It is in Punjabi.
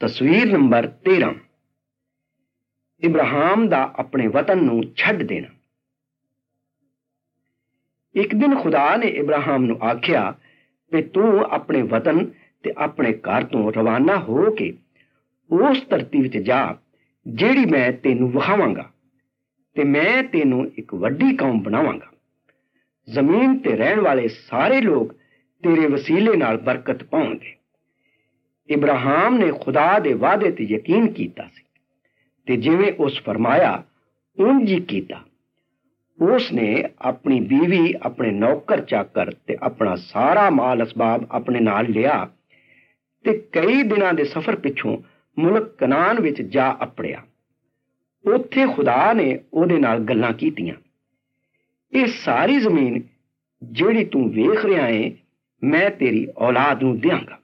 ਤਸਵੀਰ ਨੰਬਰ 13। ਇਬਰਾਹਿਮ ਦਾ ਆਪਣੇ ਵਤਨ ਨੂੰ ਛੱਡ ਦੇਣਾ। ਇੱਕ ਦਿਨ ਖੁਦਾ ਨੇ ਇਬਰਾਹਿਮ ਨੂੰ ਆਖਿਆ ਕਿ ਤੂੰ ਆਪਣੇ ਵਤਨ ਤੇ ਆਪਣੇ ਘਰ ਤੋਂ ਰਵਾਨਾ ਹੋ ਕੇ ਉਸ ਧਰਤੀ ਵਿੱਚ ਜਾ ਜਿਹੜੀ ਮੈਂ ਤੈਨੂੰ ਵਿਖਾਵਾਂਗਾ, ਤੇ ਮੈਂ ਤੈਨੂੰ ਇੱਕ ਵੱਡੀ ਕੌਮ ਬਣਾਵਾਂਗਾ। ਜ਼ਮੀਨ ਤੇ ਰਹਿਣ ਵਾਲੇ ਸਾਰੇ ਲੋਕ ਤੇਰੇ ਵਸੀਲੇ ਨਾਲ ਬਰਕਤ ਪਾਉਣਗੇ। ਇਬਰਾਹਿਮ ਨੇ ਖੁਦਾ ਦੇ ਵਾਅਦੇ ਤੇ ਯਕੀਨ ਕੀਤਾ ਸੀ, ਤੇ ਜਿਵੇਂ ਉਸ ਫਰਮਾਇਆ ਉਂਝ ਹੀ ਕੀਤਾ। ਉਸ ਨੇ ਆਪਣੀ ਬੀਵੀ, ਆਪਣੇ ਨੌਕਰ ਚਾਕਰ ਤੇ ਆਪਣਾ ਸਾਰਾ ਮਾਲ ਅਸਬਾਬ ਆਪਣੇ ਨਾਲ ਲਿਆ ਤੇ ਕਈ ਦਿਨਾਂ ਦੇ ਸਫ਼ਰ ਪਿੱਛੋਂ ਮੁਲਕ ਕਨਾਨ ਵਿੱਚ ਜਾ ਅੱਪੜਿਆ। ਉੱਥੇ ਖੁਦਾ ਨੇ ਉਹਦੇ ਨਾਲ ਗੱਲਾਂ ਕੀਤੀਆਂ। ਇਹ ਸਾਰੀ ਜ਼ਮੀਨ ਜਿਹੜੀ ਤੂੰ ਵੇਖ ਰਿਹਾ ਏ, ਮੈਂ ਤੇਰੀ ਔਲਾਦ ਨੂੰ ਦਿਆਂਗਾ।